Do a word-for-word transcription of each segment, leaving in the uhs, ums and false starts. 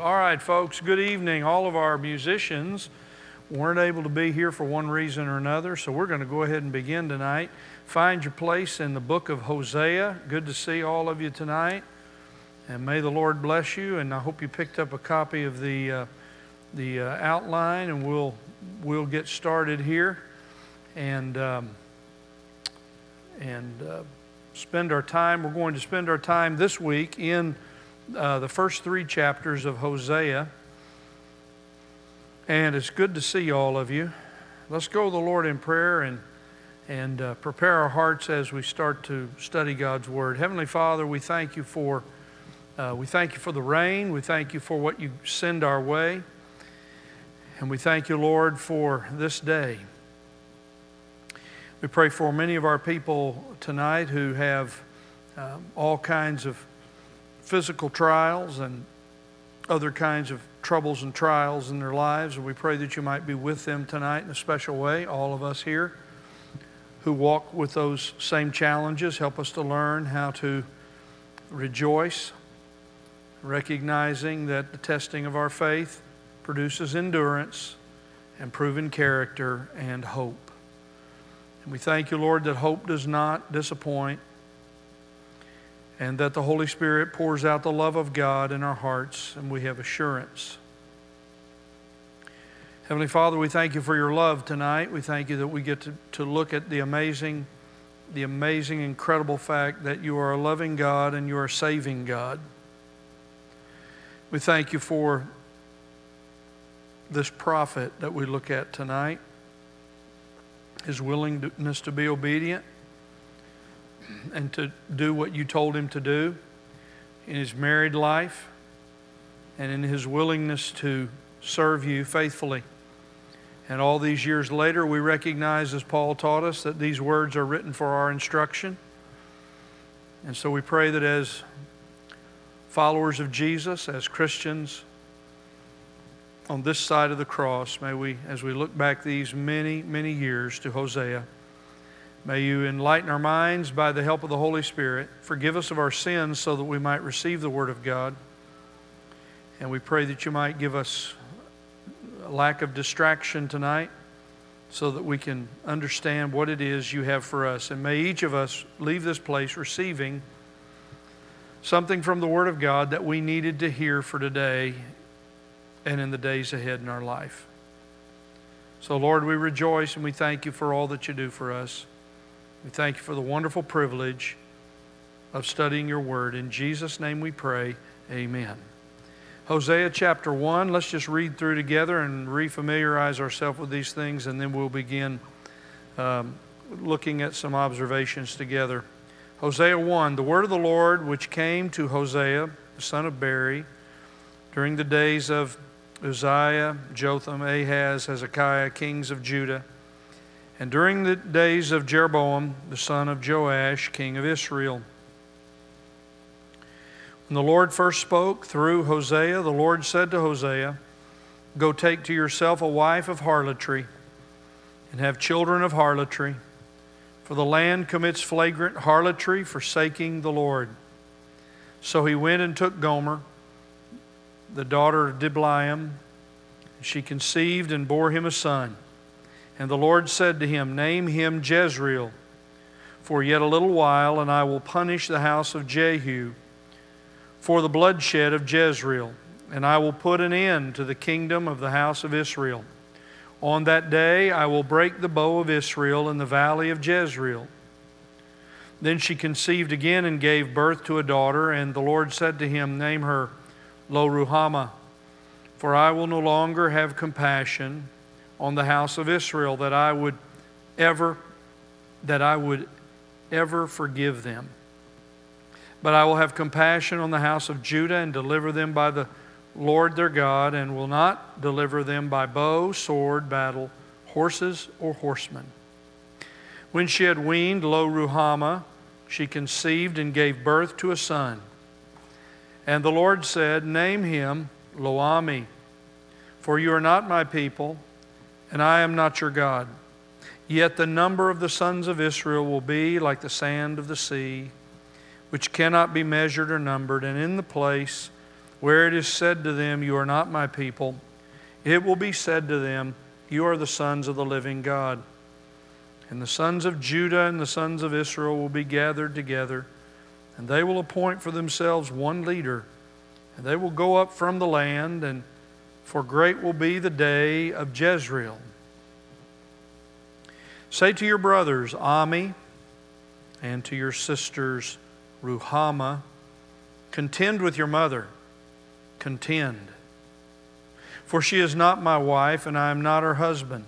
All right, folks, good evening. All of our musicians weren't able to be here for one reason or another, so we're going to go ahead and begin tonight. Find your place in the book of Hosea. Good to see all of you tonight, and may the Lord bless you. And I hope you picked up a copy of the uh, the uh, outline, and we'll we'll get started here, and um, and uh, spend our time. We're going to spend our time this week in Uh, the first three chapters of Hosea, and it's good to see all of you. Let's go to the Lord in prayer and and uh, prepare our hearts as we start to study God's Word. Heavenly Father, we thank you for uh, we thank you for the rain. We thank you for what you send our way, and we thank you, Lord, for this day. We pray for many of our people tonight who have um, all kinds of physical trials and other kinds of troubles and trials in their lives, and we pray that you might be with them tonight in a special way. All of us here who walk with those same challenges, help us to learn how to rejoice, recognizing that the testing of our faith produces endurance and proven character and hope. And we thank you, Lord, that hope does not disappoint, and that the Holy Spirit pours out the love of God in our hearts, and we have assurance. Heavenly Father, we thank you for your love tonight. We thank you that we get to, to look at the amazing, the amazing, incredible fact that you are a loving God and you are a saving God. We thank you for this prophet that we look at tonight, his willingness to be obedient and to do what you told him to do in his married life and in his willingness to serve you faithfully. And all these years later, we recognize, as Paul taught us, that these words are written for our instruction. And so we pray that as followers of Jesus, as Christians on this side of the cross, may we, as we look back these many, many years to Hosea, may you enlighten our minds by the help of the Holy Spirit. Forgive us of our sins so that we might receive the Word of God. And we pray that you might give us a lack of distraction tonight so that we can understand what it is you have for us. And may each of us leave this place receiving something from the Word of God that we needed to hear for today and in the days ahead in our life. So, Lord, we rejoice and we thank you for all that you do for us. We thank you for the wonderful privilege of studying your word. In Jesus' name we pray, amen. Hosea chapter one, let's just read through together and refamiliarize ourselves with these things, and then we'll begin um, looking at some observations together. Hosea one, the word of the Lord which came to Hosea, the son of Beeri, during the days of Uzziah, Jotham, Ahaz, Hezekiah, kings of Judah, and during the days of Jeroboam, the son of Joash, king of Israel. When the Lord first spoke through Hosea, the Lord said to Hosea, "Go take to yourself a wife of harlotry, and have children of harlotry, for the land commits flagrant harlotry, forsaking the Lord." So he went and took Gomer, the daughter of Diblaim. She conceived and bore him a son. And the Lord said to him, "Name him Jezreel, for yet a little while, and I will punish the house of Jehu for the bloodshed of Jezreel, and I will put an end to the kingdom of the house of Israel. On that day I will break the bow of Israel in the valley of Jezreel." Then she conceived again and gave birth to a daughter, and the Lord said to him, "Name her Lo-ruhamah, for I will no longer have compassion on the house of Israel, that I would ever, that I would ever forgive them. But I will have compassion on the house of Judah and deliver them by the Lord their God, and will not deliver them by bow, sword, battle, horses, or horsemen." When she had weaned Lo-ruhamah, she conceived and gave birth to a son. And the Lord said, "Name him Lo-ammi, for you are not my people, and I am not your God. Yet the number of the sons of Israel will be like the sand of the sea, which cannot be measured or numbered, and in the place Where it is said to them, you are not my people, it will be said to them, you are the sons of the living God. And the sons of Judah and the sons of Israel will be gathered together, and they will appoint for themselves one leader, and they will go up from the land, and for great will be the day of Jezreel. Say to your brothers, Ami, and to your sisters, Ruhamah, contend with your mother, contend. For she is not my wife, and I am not her husband.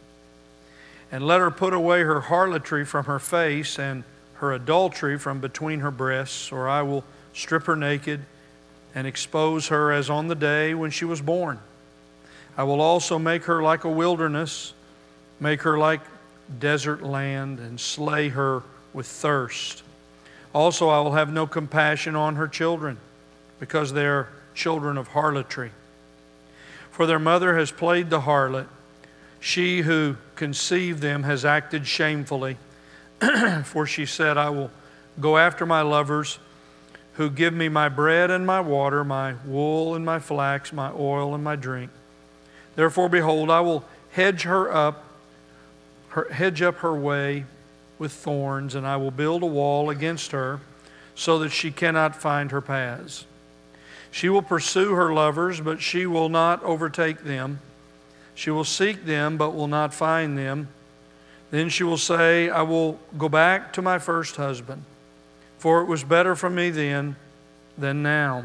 And let her put away her harlotry from her face, and her adultery from between her breasts, or I will strip her naked, and expose her as on the day when she was born. I will also make her like a wilderness, make her like desert land, and slay her with thirst. Also I will have no compassion on her children, because they are children of harlotry. For their mother has played the harlot. She who conceived them has acted shamefully. For she said, I will go after my lovers, who give me my bread and my water, my wool and my flax, my oil and my drink. Therefore, behold, I will hedge her up, her, hedge up her way with thorns, and I will build a wall against her, so that she cannot find her paths. She will pursue her lovers, but she will not overtake them. She will seek them, but will not find them. Then she will say, I will go back to my first husband, for it was better for me then than now.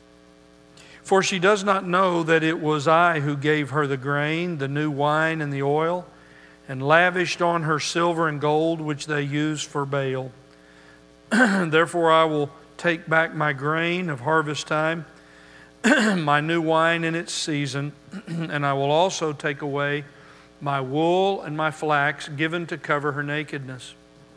For she does not know that it was I who gave her the grain, the new wine, and the oil, and lavished on her silver and gold, which they used for Baal. Therefore I will take back my grain of harvest time, my new wine in its season, and I will also take away my wool and my flax given to cover her nakedness.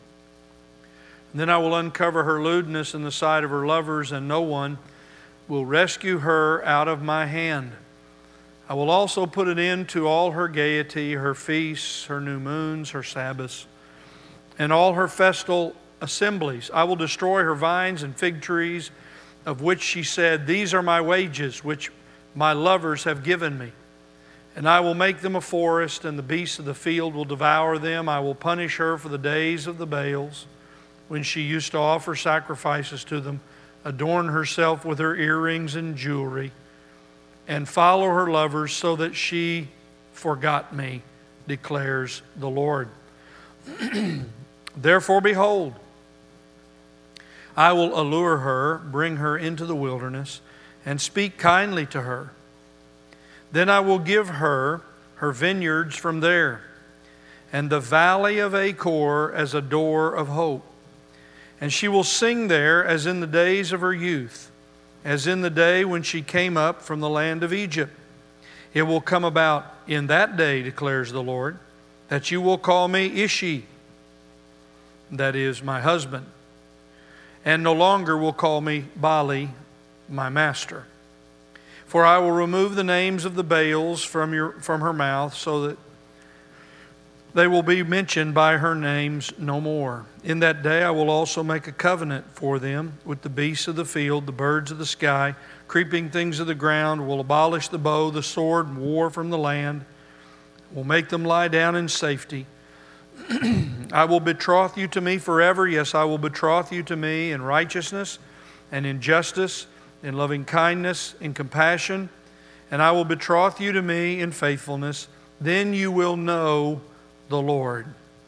And then I will uncover her lewdness in the sight of her lovers, and no one will rescue her out of my hand. I will also put an end to all her gaiety, her feasts, her new moons, her Sabbaths, and all her festal assemblies. I will destroy her vines and fig trees, of which she said, these are my wages, which my lovers have given me. And I will make them a forest, and the beasts of the field will devour them. I will punish her for the days of the Baals, when she used to offer sacrifices to them, adorn herself with her earrings and jewelry, and follow her lovers, so that she forgot me, declares the Lord. Therefore, behold, I will allure her, bring her into the wilderness, and speak kindly to her. Then I will give her her vineyards from there, and the valley of Achor as a door of hope. And she will sing there as in the days of her youth, as in the day when she came up from the land of Egypt. It will come about in that day, declares the Lord, that you will call me Ishi, that is, my husband, and no longer will call me Bali, my master. For I will remove the names of the Baals from your from her mouth, so that they will be mentioned by her names no more. In that day I will also make a covenant for them with the beasts of the field, the birds of the sky, creeping things of the ground, will abolish the bow, the sword, and war from the land, will make them lie down in safety. I will betroth you to me forever. Yes, I will betroth you to me in righteousness and in justice, in loving kindness, in compassion, and I will betroth you to me in faithfulness. Then you will know the Lord.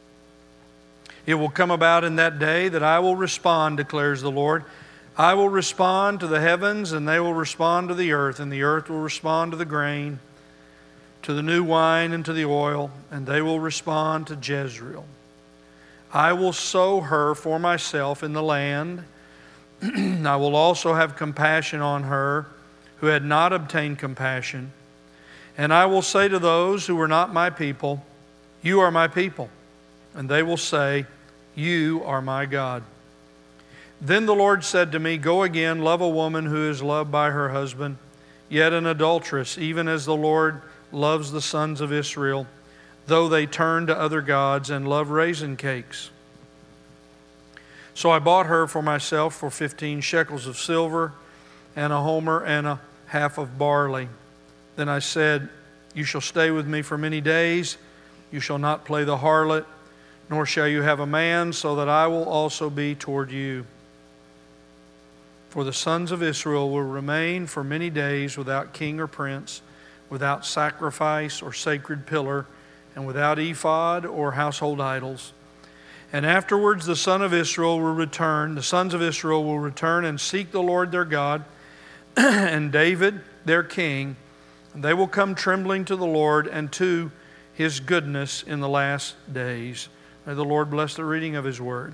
It will come about in that day that I will respond, declares the Lord. I will respond to the heavens, and they will respond to the earth, and the earth will respond to the grain, to the new wine, and to the oil, and they will respond to Jezreel. I will sow her for myself in the land. I will also have compassion on her who had not obtained compassion. And I will say to those who were not my people, you are my people. And they will say, you are my God. Then the Lord said to me, go again, love a woman who is loved by her husband, yet an adulteress, even as the Lord loves the sons of Israel, though they turn to other gods and love raisin cakes. So I bought her for myself for fifteen shekels of silver, and a homer and a half of barley. Then I said, you shall stay with me for many days. You shall not play the harlot, nor shall you have a man, so that I will also be toward you. For the sons of Israel will remain for many days without king or prince, without sacrifice or sacred pillar, and without ephod or household idols. And afterwards the son of Israel will return, the sons of Israel will return and seek the Lord their God, and David their king, and they will come trembling to the Lord and to His goodness in the last days. May the Lord bless the reading of His word.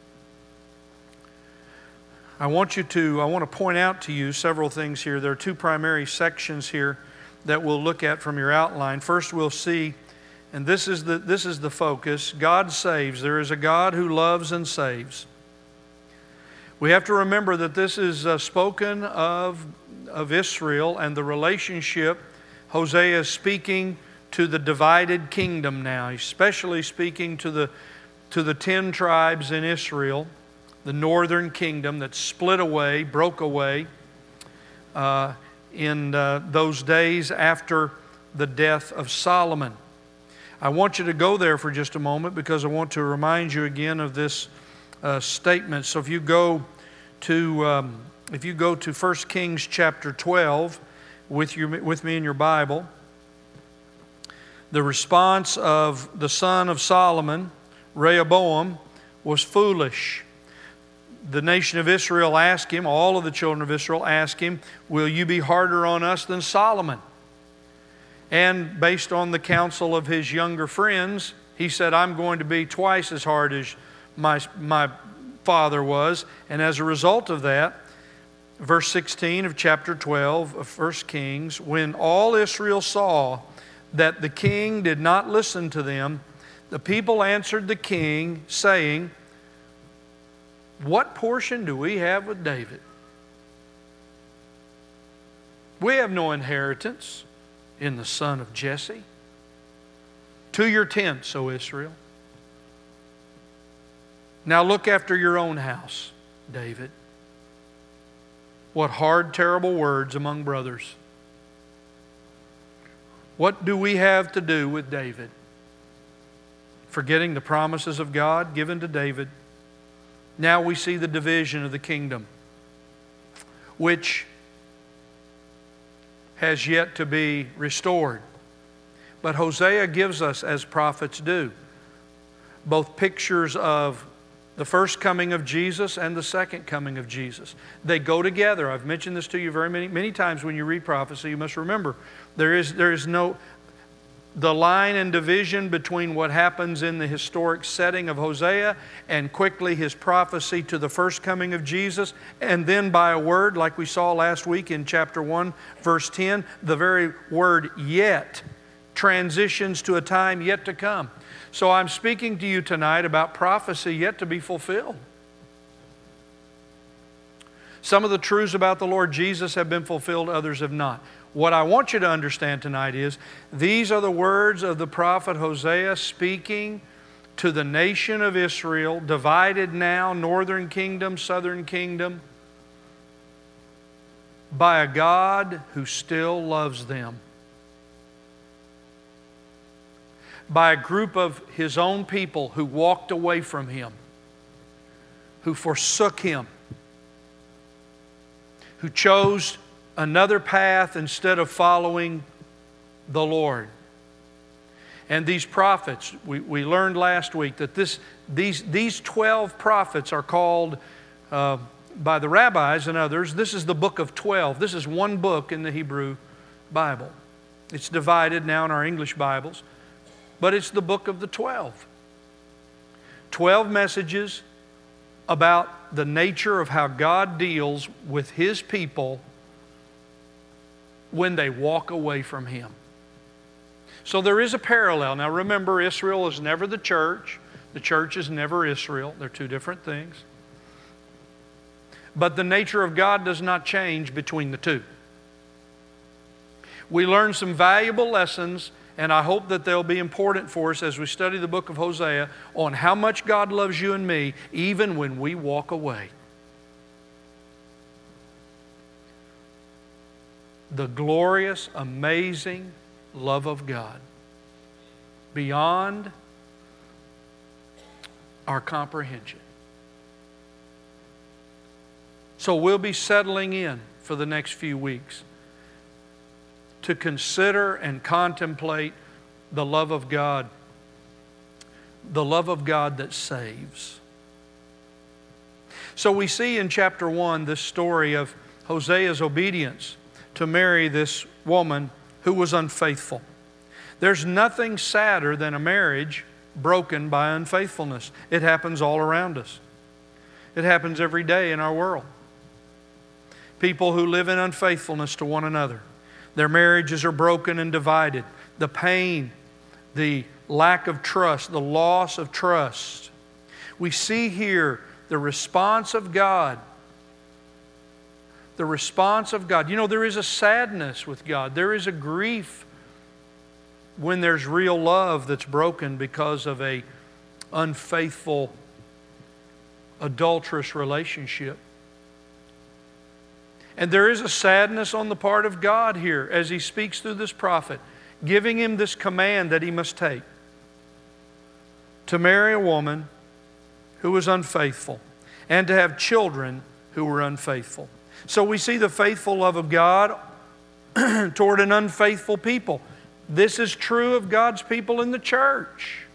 I want you to, I want to point out to you several things here. There are two primary sections here that we'll look at from your outline. First, we'll see, and this is the, this is the focus, God saves. There is a God who loves and saves. We have to remember that this is uh, spoken of, of Israel and the relationship. Hosea is speaking to the divided kingdom now, especially speaking to the, to the ten tribes in Israel, the northern kingdom that split away, broke away uh, in uh, those days after the death of Solomon. I want you to go there for just a moment because I want to remind you again of this uh, statement. So if you go to um, if you go to First Kings chapter twelve with you with me in your Bible, the response of the son of Solomon, Rehoboam, was foolish. The nation of Israel asked him, all of the children of Israel asked him, will you be harder on us than Solomon? And based on the counsel of his younger friends, he said, I'm going to be twice as hard as my, my father was. And as a result of that, verse sixteen of chapter twelve of First Kings, when all Israel saw that the king did not listen to them, the people answered the king, saying, what portion do we have with David? We have no inheritance in the son of Jesse. To your tents, O Israel. Now look after your own house, David. What hard, terrible words among brothers. What do we have to do with David? Forgetting the promises of God given to David. Now we see the division of the kingdom, which has yet to be restored. But Hosea gives us, as prophets do, both pictures of the first coming of Jesus and the second coming of Jesus. They go together. I've mentioned this to you very many, many times when you read prophecy. You must remember, there is, there is no... the line and division between what happens in the historic setting of Hosea and quickly his prophecy to the first coming of Jesus, and then by a word like we saw last week in chapter one, verse ten, the very word yet transitions to a time yet to come. So I'm speaking to you tonight about prophecy yet to be fulfilled. Some of the truths about the Lord Jesus have been fulfilled, others have not. What I want you to understand tonight is these are the words of the prophet Hosea speaking to the nation of Israel, divided now, northern kingdom, southern kingdom, by a God who still loves them. By a group of His own people who walked away from Him, who forsook Him, who chose another path instead of following the Lord. And these prophets, we, we learned last week that this, these, these twelve prophets are called uh, by the rabbis and others, this is the book of twelve. This is one book in the Hebrew Bible. It's divided now in our English Bibles, but it's the book of the twelve. Twelve messages about the nature of how God deals with His people when they walk away from Him. So there is a parallel. Now remember, Israel is never the church. The church is never Israel. They're two different things. But the nature of God does not change between the two. We learn some valuable lessons, and I hope that they'll be important for us as we study the book of Hosea on how much God loves you and me, even when we walk away. the glorious, amazing love of God beyond our comprehension. So we'll be settling in for the next few weeks to consider and contemplate the love of God, the love of God that saves. So we see in chapter one this story of Hosea's obedience to marry this woman who was unfaithful. There's nothing sadder than a marriage broken by unfaithfulness. It happens all around us. It happens every day in our world. People who live in unfaithfulness to one another. Their marriages are broken and divided. The pain, the lack of trust, the loss of trust. We see here the response of God. The response of God. You know, there is a sadness with God. There is a grief when there's real love that's broken because of a unfaithful, adulterous relationship. And there is a sadness on the part of God here as He speaks through this prophet, giving him this command that he must take to marry a woman who was unfaithful and to have children who were unfaithful. So we see the faithful love of God toward an unfaithful people. This is true of God's people in the church.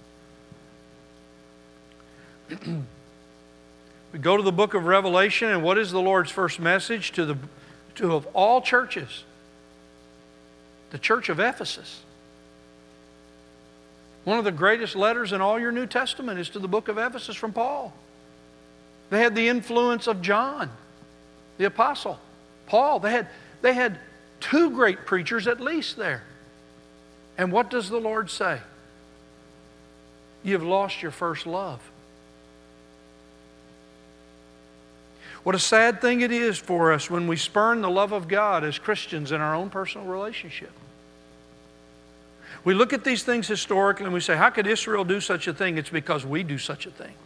We go to the book of Revelation, and what is the Lord's first message to the to of all churches? The church of Ephesus. One of the greatest letters in all your New Testament is to the book of Ephesus from Paul. They had the influence of John, the apostle, Paul. They had, they had two great preachers at least there. And what does the Lord say? You've lost your first love. What a sad thing it is for us when we spurn the love of God as Christians in our own personal relationship. We look at these things historically and we say, how could Israel do such a thing? It's because we do such a thing.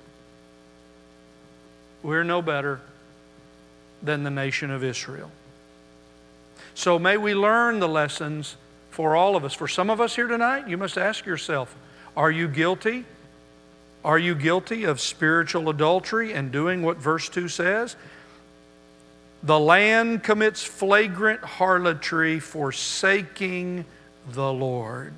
We're no better than the nation of Israel. So may we learn the lessons for all of us. For some of us here tonight, you must ask yourself, are you guilty? Are you guilty of spiritual adultery and doing what verse two says? The land commits flagrant harlotry, forsaking the Lord.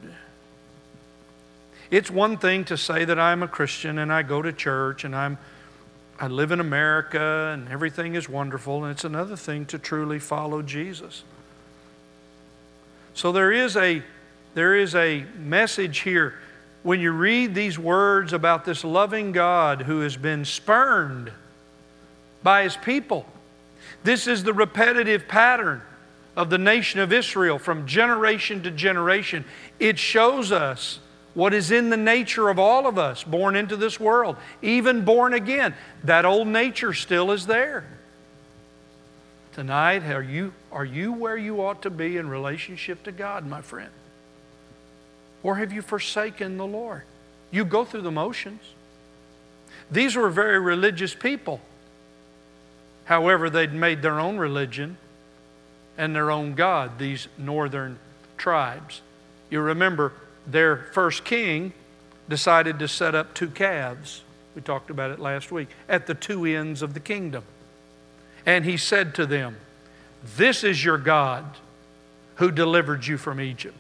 It's one thing to say that I'm a Christian and I go to church and I'm I live in America and everything is wonderful, and it's another thing to truly follow Jesus. So there is a there is a message here. When you read these words about this loving God who has been spurned by His people, this is the repetitive pattern of the nation of Israel from generation to generation. It shows us what is in the nature of all of us born into this world, even born again. That old nature still is there. Tonight, are you, are you where you ought to be in relationship to God, my friend? Or have you forsaken the Lord? You go through the motions. These were very religious people. However, they'd made their own religion and their own God, these northern tribes. You remember their first king decided to set up two calves. We talked about it last week, at the two ends of the kingdom. And he said to them, "This is your God who delivered you from Egypt."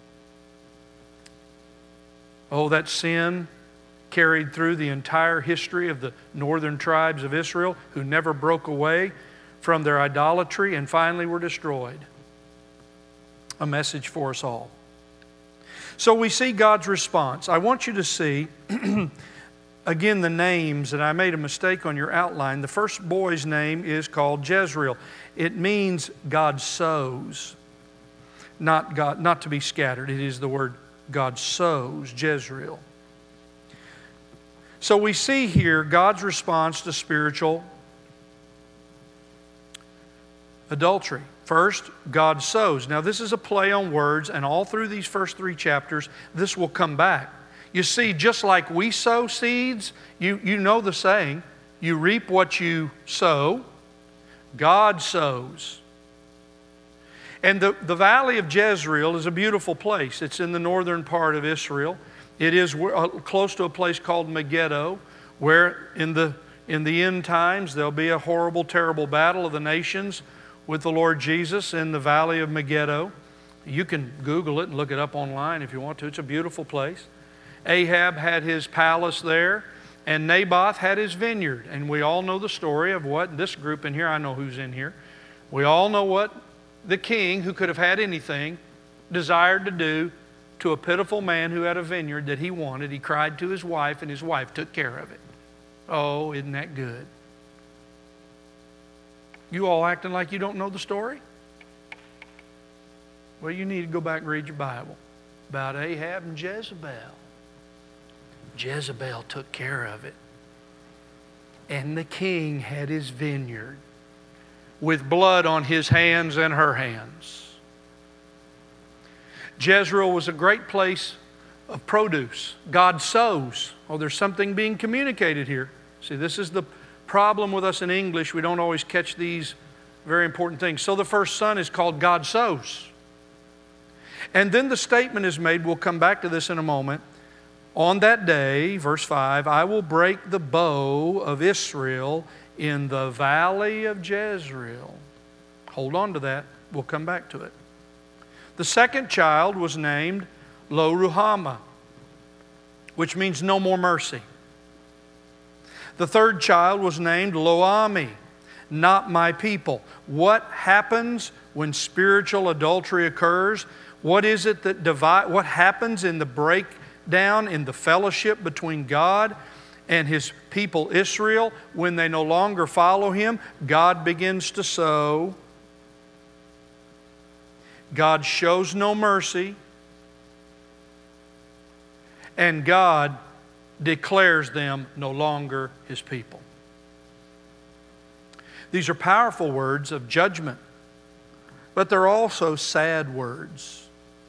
Oh, that sin carried through the entire history of the northern tribes of Israel, who never broke away from their idolatry and finally were destroyed. A message for us all. So we see God's response. I want you to see, again, the names, and I made a mistake on your outline. The first boy's name is called Jezreel. It means God sows, not God, not to be scattered. It is the word God sows, Jezreel. So we see here God's response to spiritual adultery. First, God sows. Now this is a play on words, and all through these first three chapters, this will come back. You see, just like we sow seeds, you, you know the saying, you reap what you sow, God sows. And the, the valley of Jezreel is a beautiful place. It's in the northern part of Israel. It is uh, close to a place called Megiddo, where in the, in the end times there'll be a horrible, terrible battle of the nations with the Lord Jesus in the valley of Megiddo. You can Google it and look it up online if you want to. It's a beautiful place. Ahab had his palace there, and Naboth had his vineyard. And we all know the story of what this group in here, I know who's in here. We all know what the king, who could have had anything, desired to do to a pitiful man who had a vineyard that he wanted. He cried to his wife, and his wife took care of it. Oh, isn't that good? You all acting like you don't know the story? Well, you need to go back and read your Bible about Ahab and Jezebel. Jezebel took care of it. And the king had his vineyard with blood on his hands and her hands. Jezreel was a great place of produce. God sows. Oh, there's something being communicated here. See, this is the problem with us in English. We don't always catch these very important things. So the first son is called God sows. And then the statement is made, we'll come back to this in a moment. On that day, verse five, I will break the bow of Israel in the valley of Jezreel. Hold on to that. We'll come back to it. The second child was named Lo-Ruhamah, which means no more mercy. The third child was named Lo-Ammi, not my people. What happens when spiritual adultery occurs? What is it that divide? What happens in the breakdown in the fellowship between God and His people Israel when they no longer follow Him? God begins to sow. God shows no mercy. And God declares them no longer His people. These are powerful words of judgment, but they're also sad words.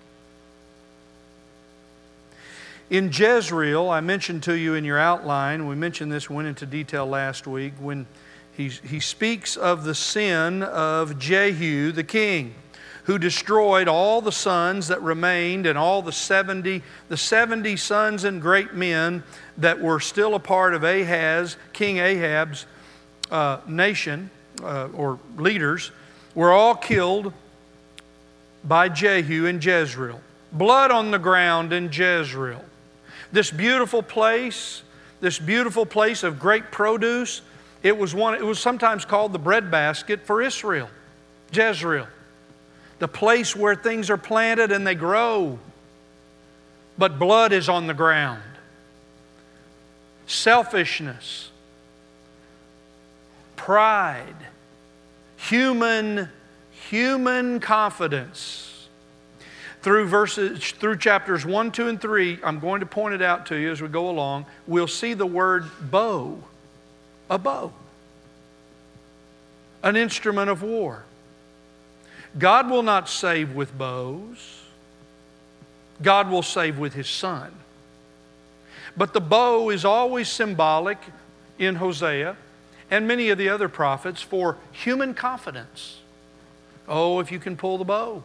In Jezreel, I mentioned to you in your outline, we mentioned this, went into detail last week, when he, he speaks of the sin of Jehu the king, who destroyed all the sons that remained and all the seventy, the seventy sons and great men that were still a part of Ahaz, King Ahab's uh, nation uh, or leaders, were all killed by Jehu in Jezreel. Blood on the ground in Jezreel. This beautiful place, this beautiful place of great produce, it was one. It was sometimes called the breadbasket for Israel, Jezreel. The place where things are planted and they grow, but blood is on the ground. Selfishness, pride, human, human confidence. Through verses, through chapters one, two, and three, I'm going to point it out to you as we go along. We'll see the word bow, a bow, an instrument of war. God will not save with bows. God will save with His Son. But the bow is always symbolic in Hosea and many of the other prophets for human confidence. Oh, if you can pull the bow.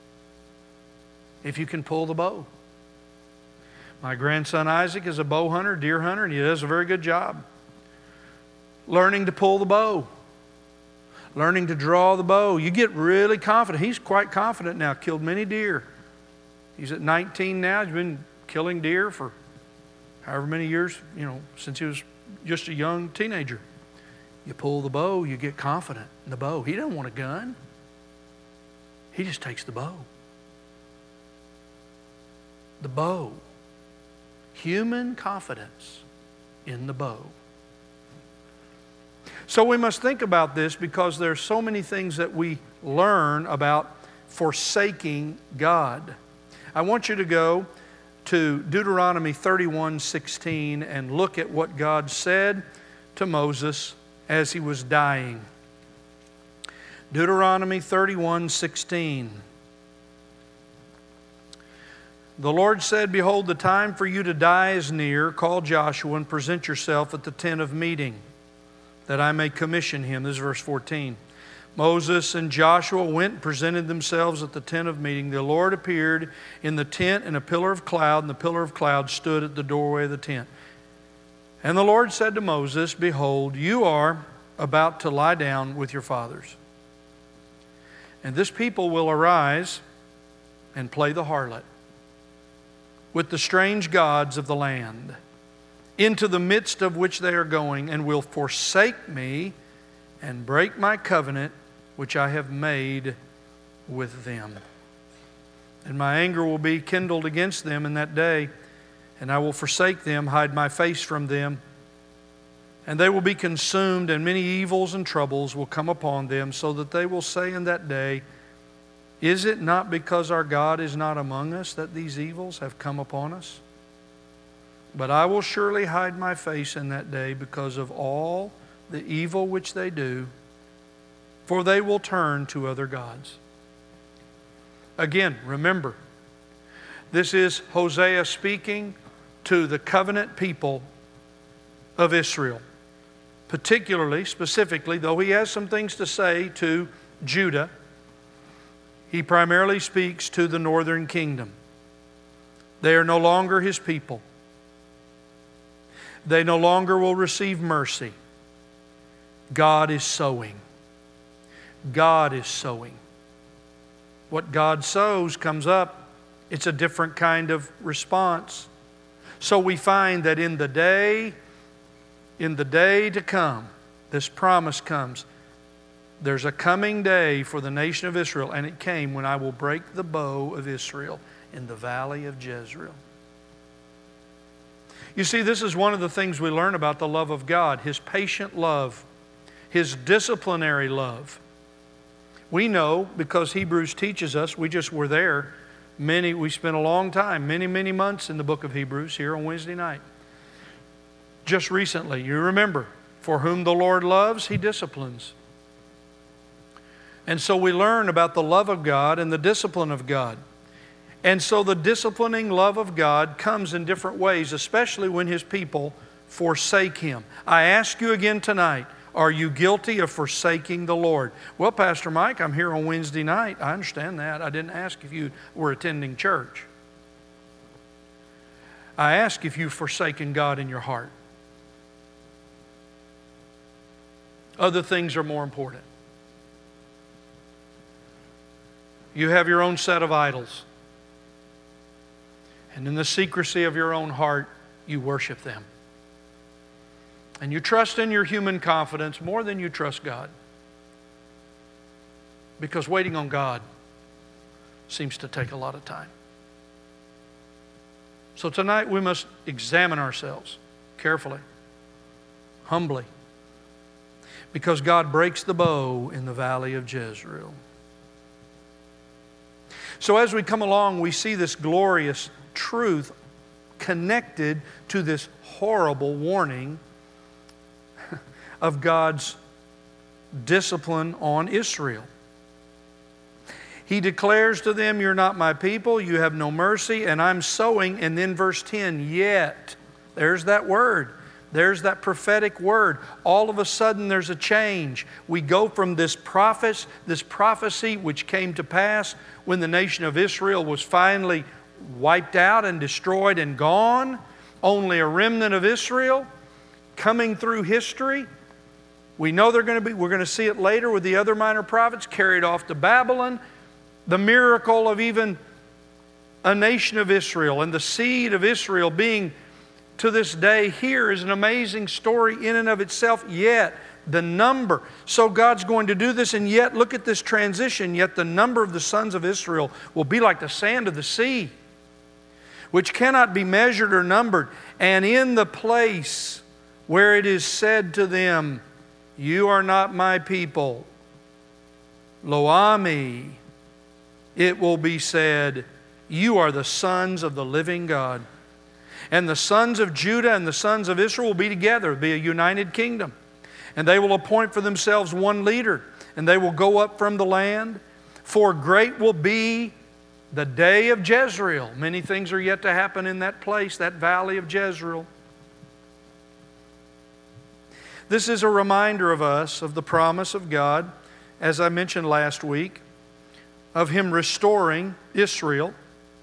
If you can pull the bow. My grandson Isaac is a bow hunter, deer hunter, and he does a very good job. Learning to pull the bow. Learning to draw the bow. You get really confident. He's quite confident now. Killed many deer. He's at nineteen now. He's been killing deer for however many years, you know, since he was just a young teenager. You pull the bow, you get confident in the bow. He doesn't want a gun. He just takes the bow. The bow. Human confidence in the bow. So we must think about this because there's so many things that we learn about forsaking God. I want you to go to Deuteronomy thirty-one sixteen and look at what God said to Moses as he was dying. Deuteronomy thirty-one sixteen. The Lord said, behold, the time for you to die is near. Call Joshua and present yourself at the tent of meeting, that I may commission him. This is verse fourteen. Moses and Joshua went and presented themselves at the tent of meeting. The Lord appeared in the tent in a pillar of cloud, and the pillar of cloud stood at the doorway of the tent. And the Lord said to Moses, behold, you are about to lie down with your fathers. And this people will arise and play the harlot with the strange gods of the land, into the midst of which they are going, and will forsake me and break my covenant which I have made with them. And my anger will be kindled against them in that day, and I will forsake them, hide my face from them, and they will be consumed, and many evils and troubles will come upon them, so that they will say in that day, is it not because our God is not among us that these evils have come upon us? But I will surely hide my face in that day because of all the evil which they do, for they will turn to other gods. Again, remember, this is Hosea speaking to the covenant people of Israel. Particularly, specifically, though he has some things to say to Judah, he primarily speaks to the northern kingdom. They are no longer his people. They no longer will receive mercy. God is sowing. God is sowing. What God sows comes up. It's a different kind of response. So we find that in the day, in the day to come, this promise comes. There's a coming day for the nation of Israel, and it came when I will break the bow of Israel in the valley of Jezreel. You see, this is one of the things we learn about the love of God, His patient love, His disciplinary love. We know, because Hebrews teaches us, we just were there, many, we spent a long time, many, many months in the book of Hebrews here on Wednesday night. Just recently, you remember, for whom the Lord loves, He disciplines. And so we learn about the love of God and the discipline of God. And so the disciplining love of God comes in different ways, especially when His people forsake Him. I ask you again tonight, are you guilty of forsaking the Lord? Well, Pastor Mike, I'm here on Wednesday night. I understand that. I didn't ask if you were attending church. I ask if you've forsaken God in your heart. Other things are more important. You have your own set of idols. And in the secrecy of your own heart, you worship them. And you trust in your human confidence more than you trust God. Because waiting on God seems to take a lot of time. So tonight we must examine ourselves carefully, humbly, because God breaks the bow in the valley of Jezreel. So as we come along, we see this glorious truth connected to this horrible warning of God's discipline on Israel. He declares to them, you're not my people, you have no mercy, and I'm sowing. And then verse ten, yet. There's that word. There's that prophetic word. All of a sudden there's a change. We go from this prophet, this prophecy which came to pass when the nation of Israel was finally wiped out and destroyed and gone. Only a remnant of Israel coming through history. We know they're going to be, we're going to see it later with the other minor prophets carried off to Babylon. The miracle of even a nation of Israel and the seed of Israel being to this day here is an amazing story in and of itself. Yet the number, so God's going to do this, and yet look at this transition, yet the number of the sons of Israel will be like the sand of the sea, which cannot be measured or numbered. And in the place where it is said to them, you are not my people, Lo Ami, it will be said, you are the sons of the living God. And the sons of Judah and the sons of Israel will be together, be a united kingdom. And they will appoint for themselves one leader, and they will go up from the land. For great will be the day of Jezreel. Many things are yet to happen in that place, that valley of Jezreel. This is a reminder of us of the promise of God as I mentioned last week, of Him restoring Israel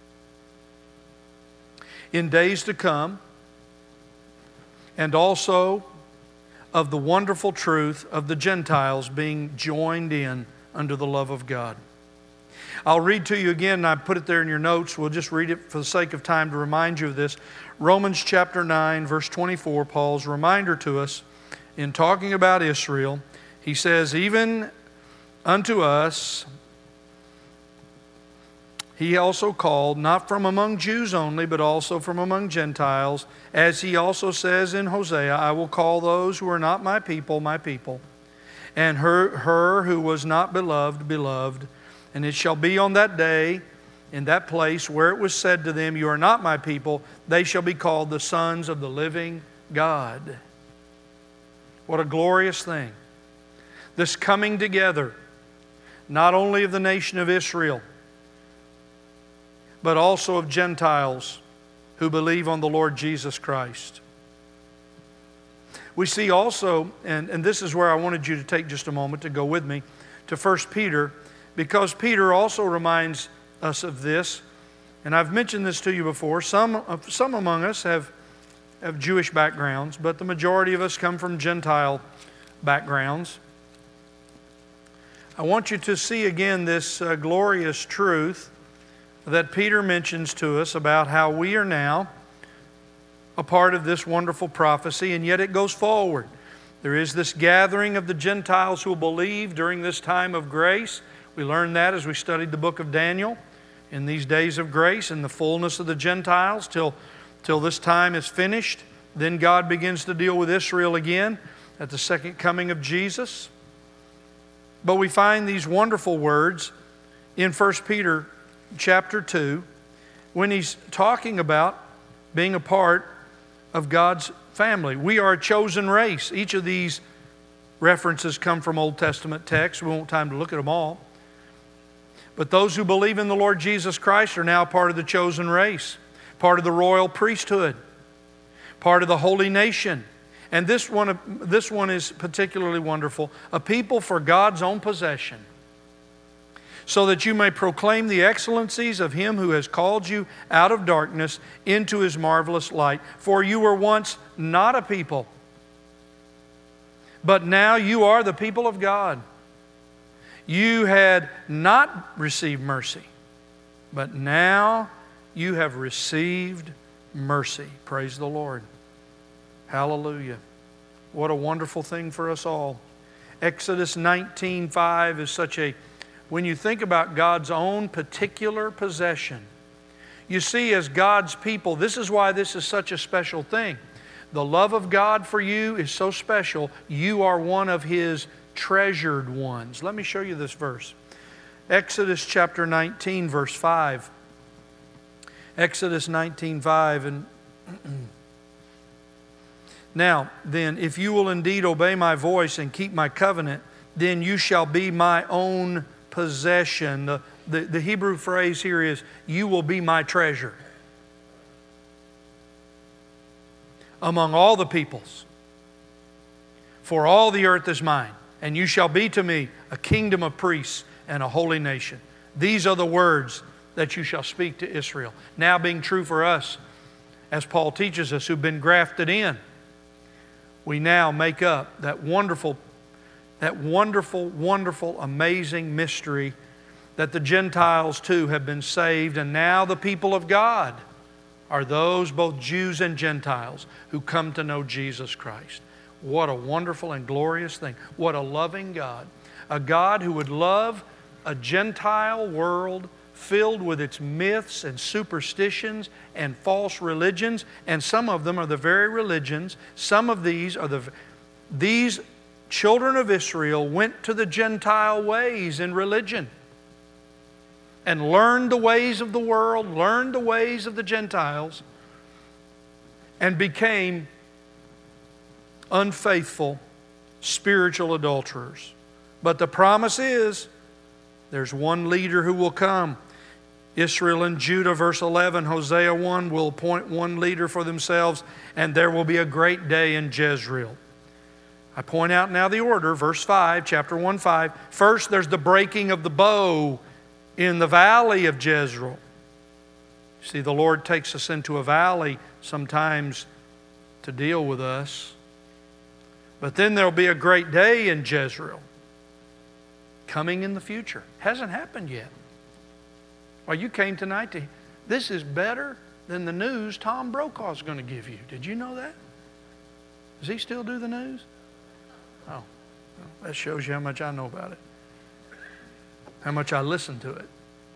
in days to come, and also of the wonderful truth of the Gentiles being joined in under the love of God. I'll read to you again, and I put it there in your notes. We'll just read it for the sake of time to remind you of this. Romans chapter nine, verse twenty-four, Paul's reminder to us in talking about Israel. He says, even unto us He also called, not from among Jews only, but also from among Gentiles, as He also says in Hosea, I will call those who are not my people, my people, and her, her who was not beloved, beloved. And it shall be on that day, in that place where it was said to them, you are not my people, they shall be called the sons of the living God. What a glorious thing. This coming together, not only of the nation of Israel, but also of Gentiles who believe on the Lord Jesus Christ. We see also, and, and this is where I wanted you to take just a moment to go with me, to First Peter, because Peter also reminds us of this. And I've mentioned this to you before. Some, some among us have, have Jewish backgrounds, but the majority of us come from Gentile backgrounds. I want you to see again this uh, glorious truth that Peter mentions to us about how we are now a part of this wonderful prophecy, and yet it goes forward. There is this gathering of the Gentiles who will believe during this time of grace. We learned that as we studied the book of Daniel. In these days of grace and the fullness of the Gentiles till, till this time is finished. Then God begins to deal with Israel again at the second coming of Jesus. But we find these wonderful words in First Peter chapter two when he's talking about being a part of God's family. We are a chosen race. Each of these references come from Old Testament texts. We won't have time to look at them all. But those who believe in the Lord Jesus Christ are now part of the chosen race, part of the royal priesthood, part of the holy nation. And this one, this one is particularly wonderful. A people for God's own possession, so that you may proclaim the excellencies of Him who has called you out of darkness into His marvelous light. For you were once not a people, but now you are the people of God. You had not received mercy, but now you have received mercy. Praise the Lord. Hallelujah. What a wonderful thing for us all. Exodus nineteen five is such a, when you think about God's own particular possession, you see, as God's people, this is why this is such a special thing. The love of God for you is so special. You are one of His treasured ones. Let me show you this verse. Exodus chapter nineteen, verse five. Exodus nineteen five. And now, then, if you will indeed obey my voice and keep my covenant, then you shall be my own possession. The, the, the Hebrew phrase here is, you will be my treasure among all the peoples. For all the earth is mine, and you shall be to me a kingdom of priests and a holy nation. These are the words that you shall speak to Israel. Now being true for us, as Paul teaches us, who've been grafted in, we now make up that wonderful, that wonderful, wonderful, amazing mystery that the Gentiles too have been saved, and now the people of God are those, both Jews and Gentiles, who come to know Jesus Christ. What a wonderful and glorious thing. What a loving God. A God who would love a Gentile world filled with its myths and superstitions and false religions. And some of them are the very religions. Some of these are the... These children of Israel went to the Gentile ways in religion and learned the ways of the world, learned the ways of the Gentiles, and became unfaithful spiritual adulterers. But the promise is there's one leader who will come. Israel and Judah, verse eleven, Hosea one, will appoint one leader for themselves, and there will be a great day in Jezreel. I point out now the order, verse five, chapter one, five. First, there's the breaking of the bow in the valley of Jezreel. See, the Lord takes us into a valley sometimes to deal with us. But then there'll be a great day in Jezreel coming in the future. Hasn't happened yet. Well, you came tonight to, this is better than the news Tom Brokaw's going to give you. Did you know that? Does he still do the news? Oh, well, that shows you how much I know about it. How much I listen to it.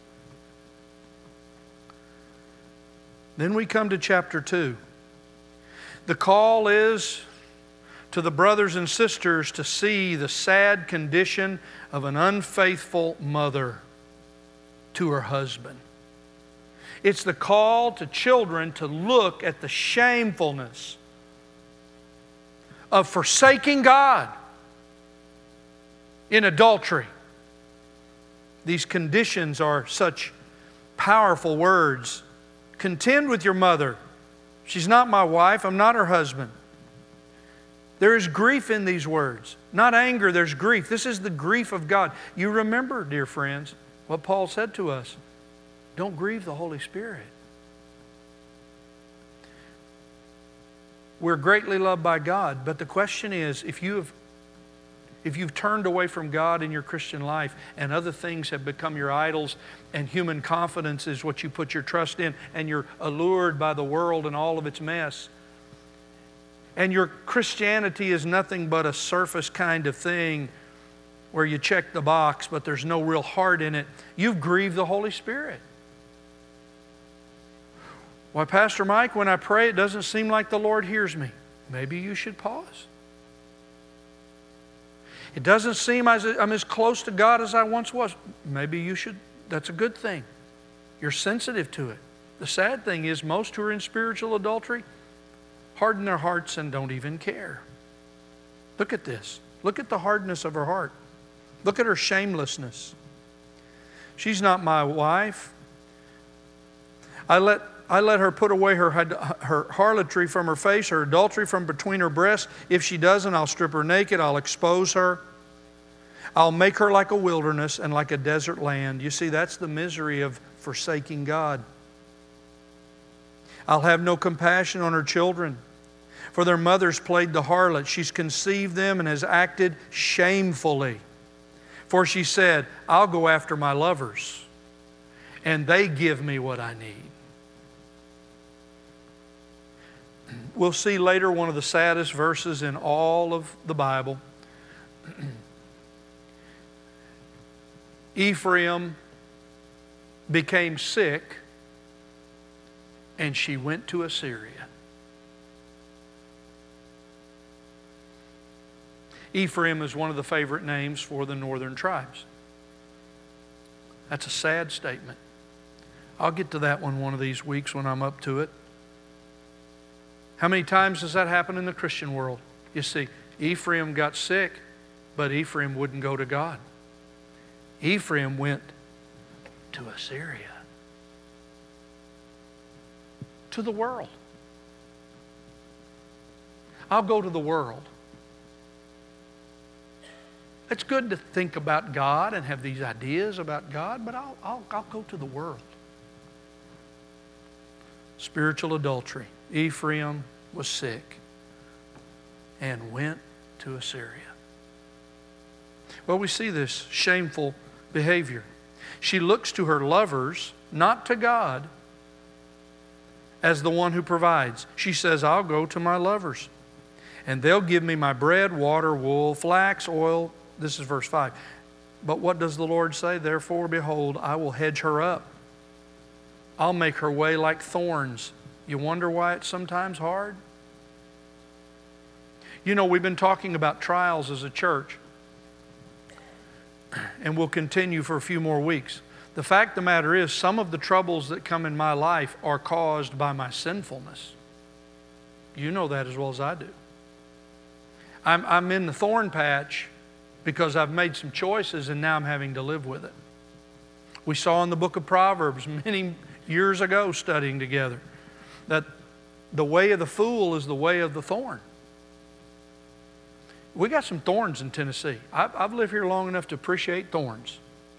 Then we come to chapter two. The call is to the brothers and sisters to see the sad condition of an unfaithful mother to her husband. It's the call to children to look at the shamefulness of forsaking God in adultery. These conditions are such powerful words. Contend with your mother. She's not my wife. I'm not her husband. There is grief in these words. Not anger, there's grief. This is the grief of God. You remember, dear friends, what Paul said to us. Don't grieve the Holy Spirit. We're greatly loved by God, but the question is, if you have If you've turned away from God in your Christian life and other things have become your idols and human confidence is what you put your trust in and you're allured by the world and all of its mess, and your Christianity is nothing but a surface kind of thing where you check the box but there's no real heart in it, you've grieved the Holy Spirit. Why, Pastor Mike, when I pray it doesn't seem like the Lord hears me. Maybe you should pause. It doesn't seem as I'm as close to God as I once was. Maybe you should, that's a good thing. You're sensitive to it. The sad thing is most who are in spiritual adultery harden their hearts and don't even care. Look at this. Look at the hardness of her heart. Look at her shamelessness. She's not my wife. I let I let her put away her, her harlotry from her face, her adultery from between her breasts. If she doesn't, I'll strip her naked. I'll expose her. I'll make her like a wilderness and like a desert land. You see, that's the misery of forsaking God. I'll have no compassion on her children, for their mothers played the harlot. She's conceived them and has acted shamefully. For she said, I'll go after my lovers, and they give me what I need. We'll see later one of the saddest verses in all of the Bible. Ephraim became sick and she went to Assyria. Ephraim is one of the favorite names for the northern tribes. That's a sad statement. I'll get to that one one of these weeks when I'm up to it. How many times does that happen in the Christian world? You see, Ephraim got sick, but Ephraim wouldn't go to God. Ephraim went to Assyria, to the world. I'll go to the world. It's good to think about God and have these ideas about God, but I'll, I'll, I'll go to the world. Spiritual adultery. Ephraim was sick and went to Assyria. Well, we see this shameful behavior. She looks to her lovers, not to God, as the one who provides. She says, I'll go to my lovers, and they'll give me my bread, water, wool, flax, oil. This is verse five. But what does the Lord say? Therefore, behold, I will hedge her up. I'll make her way like thorns. You wonder why it's sometimes hard? You know, we've been talking about trials as a church, and we'll continue for a few more weeks. The fact of the matter is, some of the troubles that come in my life are caused by my sinfulness. You know that as well as I do. I'm, I'm in the thorn patch because I've made some choices and now I'm having to live with it. We saw in the book of Proverbs many years ago studying together that the way of the fool is the way of the thorn. We got some thorns in Tennessee. I've, I've lived here long enough to appreciate thorns.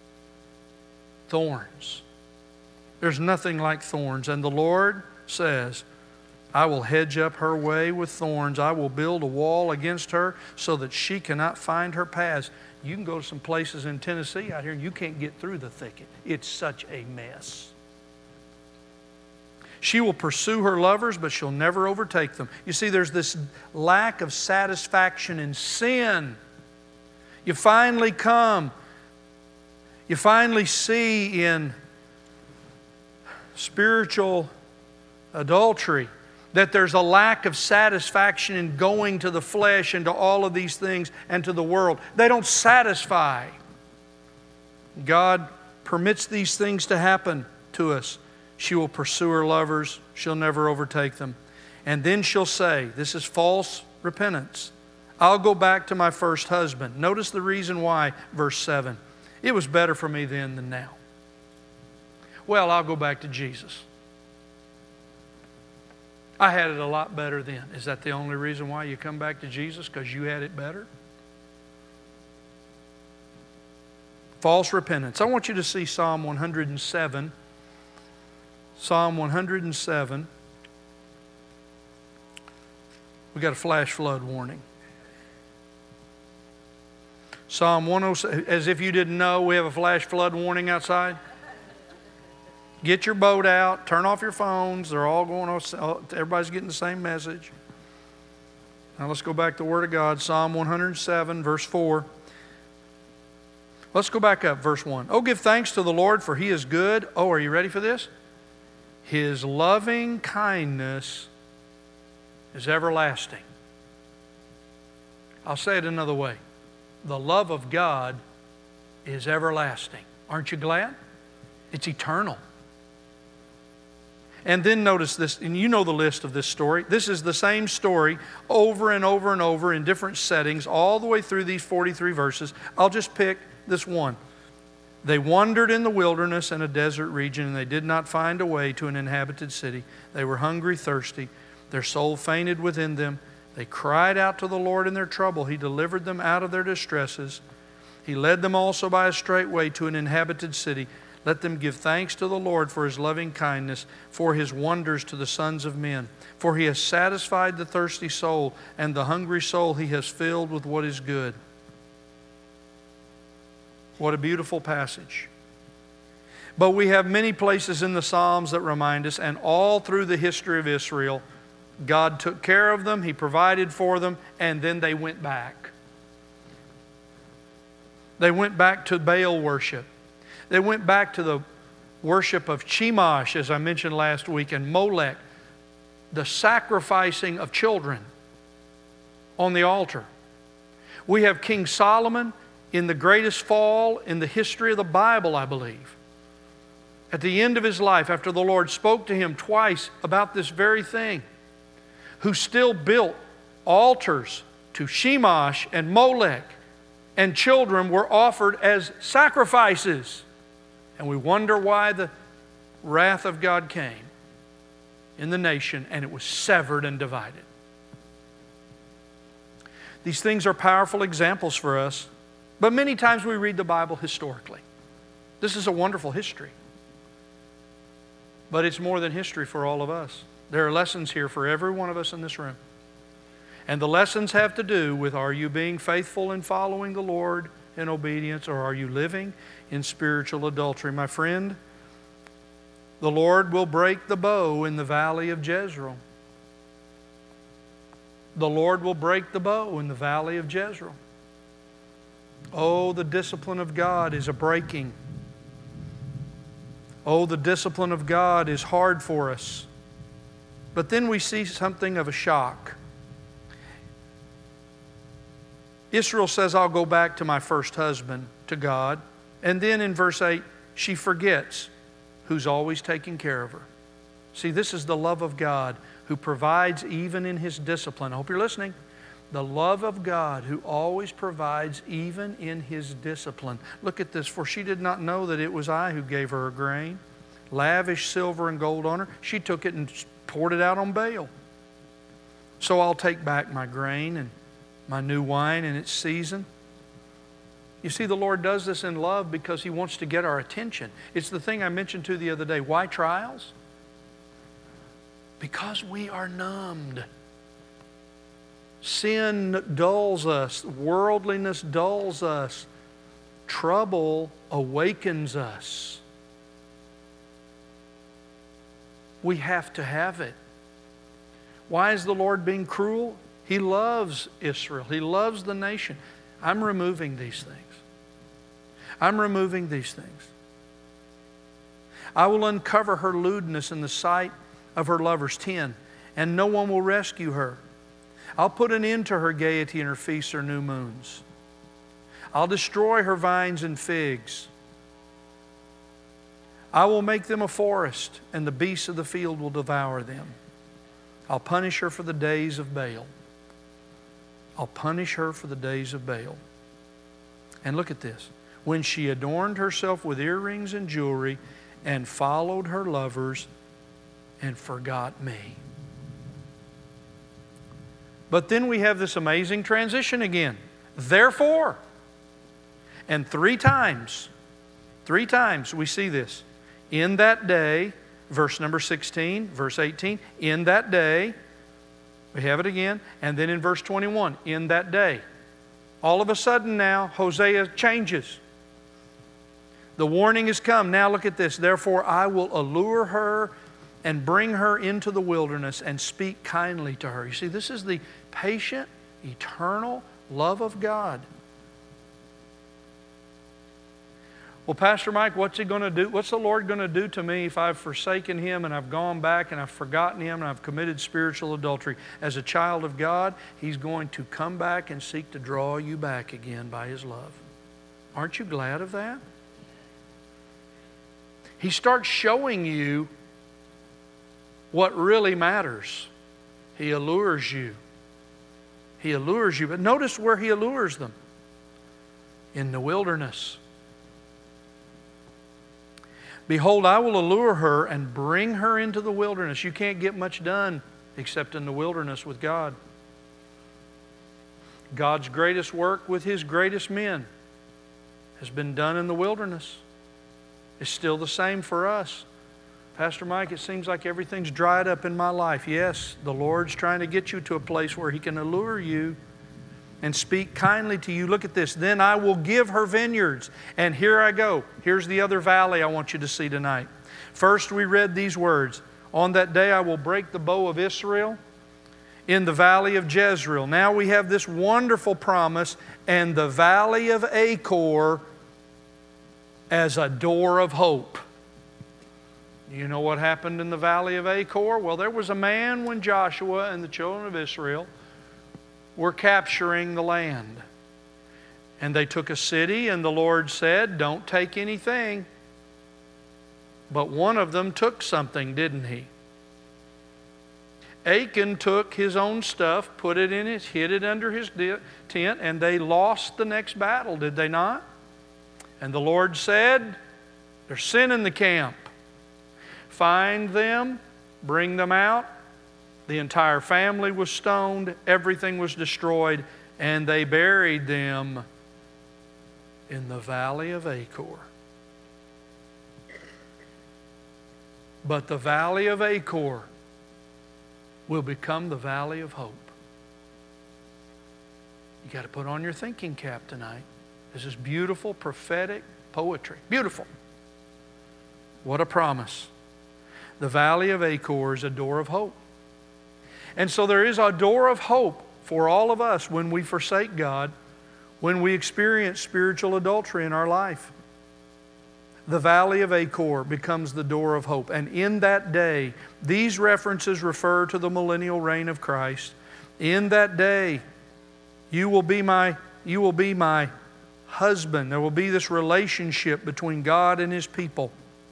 Thorns. There's nothing like thorns. And the Lord says, I will hedge up her way with thorns. I will build a wall against her so that she cannot find her paths. You can go to some places in Tennessee out here and you can't get through the thicket. It's such a mess. She will pursue her lovers, but she'll never overtake them. You see, there's this lack of satisfaction in sin. You finally come, you finally see in spiritual adultery that there's a lack of satisfaction in going to the flesh and to all of these things and to the world. They don't satisfy. God permits these things to happen to us. She will pursue her lovers. She'll never overtake them. And then she'll say, this is false repentance. I'll go back to my first husband. Notice the reason why, verse seven. It was better for me then than now. Well, I'll go back to Jesus. I had it a lot better then. Is that the only reason why you come back to Jesus? Because you had it better? False repentance. I want you to see Psalm one hundred seven. Psalm one hundred seven. We got a flash flood warning. Psalm one oh seven. As if you didn't know, we have a flash flood warning outside. Get your boat out. Turn off your phones. They're all going on. Everybody's getting the same message. Now let's go back to the Word of God. Psalm one hundred seven, verse four. Let's go back up, verse one. Oh, give thanks to the Lord, for He is good. Oh, are you ready for this? His loving kindness is everlasting. I'll say it another way. The love of God is everlasting. Aren't you glad? It's eternal. And then notice this, and you know the list of this story. This is the same story over and over and over in different settings, all the way through these forty-three verses. I'll just pick this one. They wandered in the wilderness and a desert region, and they did not find a way to an inhabited city. They were hungry, thirsty. Their soul fainted within them. They cried out to the Lord in their trouble. He delivered them out of their distresses. He led them also by a straight way to an inhabited city. Let them give thanks to the Lord for His loving kindness, for His wonders to the sons of men. For He has satisfied the thirsty soul, and the hungry soul He has filled with what is good. What a beautiful passage. But we have many places in the Psalms that remind us, and all through the history of Israel, God took care of them, He provided for them, and then they went back. They went back to Baal worship. They went back to the worship of Chemosh, as I mentioned last week, and Molech, the sacrificing of children on the altar. We have King Solomon in the greatest fall in the history of the Bible, I believe. At the end of his life, after the Lord spoke to him twice about this very thing, who still built altars to Chemosh and Molech, and children were offered as sacrifices. And we wonder why the wrath of God came in the nation, and it was severed and divided. These things are powerful examples for us. But many times we read the Bible historically. This is a wonderful history. But it's more than history for all of us. There are lessons here for every one of us in this room. And the lessons have to do with, are you being faithful in following the Lord in obedience, or are you living in spiritual adultery? My friend, the Lord will break the bow in the valley of Jezreel. The Lord will break the bow in the valley of Jezreel. Oh, the discipline of God is a breaking. Oh, the discipline of God is hard for us. But then we see something of a shock. Israel says, I'll go back to my first husband, to God. And then in verse eight, she forgets who's always taking care of her. See, this is the love of God who provides even in His discipline. I hope you're listening. The love of God who always provides even in His discipline. Look at this. For she did not know that it was I who gave her a grain, lavish silver and gold on her. She took it and poured it out on Baal. So I'll take back my grain and my new wine in its season. You see, the Lord does this in love because He wants to get our attention. It's the thing I mentioned to you the other day. Why trials? Because we are numbed. Sin dulls us. Worldliness dulls us. Trouble awakens us. We have to have it. Why is the Lord being cruel? He loves Israel. He loves the nation. I'm removing these things. I'm removing these things. I will uncover her lewdness in the sight of her lovers. ten. And no one will rescue her. I'll put an end to her gaiety and her feasts or new moons. I'll destroy her vines and figs. I will make them a forest, and the beasts of the field will devour them. I'll punish her for the days of Baal. I'll punish her for the days of Baal. And look at this. When she adorned herself with earrings and jewelry and followed her lovers and forgot me. But then we have this amazing transition again. Therefore, and three times, three times we see this. In that day, verse number sixteen, verse eighteen, in that day, we have it again, and then in verse twenty-one, in that day. All of a sudden now, Hosea changes. The warning has come. Now look at this. Therefore, I will allure her and bring her into the wilderness and speak kindly to her. You see, this is the patient, eternal love of God. Well, Pastor Mike, what's He going to do? What's the Lord going to do to me if I've forsaken Him and I've gone back and I've forgotten Him and I've committed spiritual adultery? As a child of God, He's going to come back and seek to draw you back again by His love. Aren't you glad of that? He starts showing you what really matters. He allures you. He allures you. But notice where He allures them. In the wilderness. Behold, I will allure her and bring her into the wilderness. You can't get much done except in the wilderness with God. God's greatest work with His greatest men has been done in the wilderness. It's still the same for us. Pastor Mike, it seems like everything's dried up in my life. Yes, the Lord's trying to get you to a place where He can allure you and speak kindly to you. Look at this. Then I will give her vineyards. And here I go. Here's the other valley I want you to see tonight. First, we read these words. On that day I will break the bow of Israel in the valley of Jezreel. Now we have this wonderful promise. And the valley of Achor as a door of hope. You know what happened in the valley of Achor? Well, there was a man when Joshua and the children of Israel were capturing the land. And they took a city, and the Lord said, don't take anything. But one of them took something, didn't he? Achan took his own stuff, put it in his, hid it under his tent, and they lost the next battle, did they not? And the Lord said, there's sin in the camp. Find them, bring them out. The entire family was stoned, everything was destroyed, and they buried them in the valley of Achor. But the valley of Achor will become the valley of hope. You got to put on your thinking cap tonight. This is beautiful, prophetic poetry. Beautiful. What a promise. The valley of Achor is a door of hope. And so there is a door of hope for all of us when we forsake God, when we experience spiritual adultery in our life. The valley of Achor becomes the door of hope. And in that day, these references refer to the millennial reign of Christ. In that day, you will be my, you will be my husband. There will be this relationship between God and His people.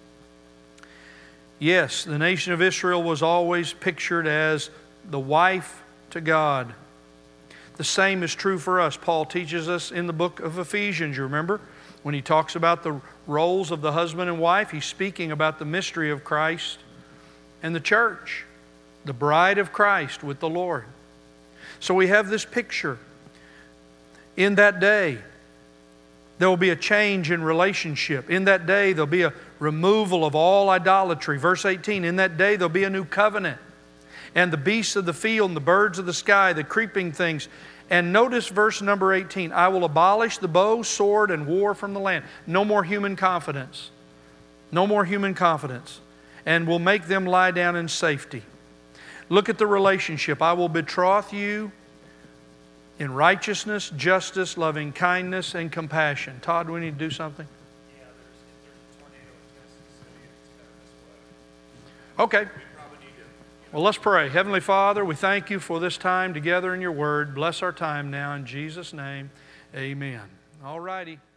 Yes, the nation of Israel was always pictured as the wife to God. The same is true for us. Paul teaches us in the book of Ephesians, you remember? When he talks about the roles of the husband and wife, he's speaking about the mystery of Christ and the church, the bride of Christ with the Lord. So we have this picture. In that day, there will be a change in relationship. In that day, there'll be a removal of all idolatry. Verse eighteen, in that day, there'll be a new covenant. And the beasts of the field and the birds of the sky, the creeping things. And notice verse number eighteen, I will abolish the bow, sword, and war from the land. No more human confidence. No more human confidence. And will make them lie down in safety. Look at the relationship. I will betroth you in righteousness, justice, loving kindness, and compassion. Todd, we need to do something? Yeah, there's, if there's a tornado in Tennessee City, it's kind of this way. Okay. We probably need to, you know, Well, let's pray. Heavenly Father, we thank you for this time together in your word. Bless our time now in Jesus' name. Amen. All righty.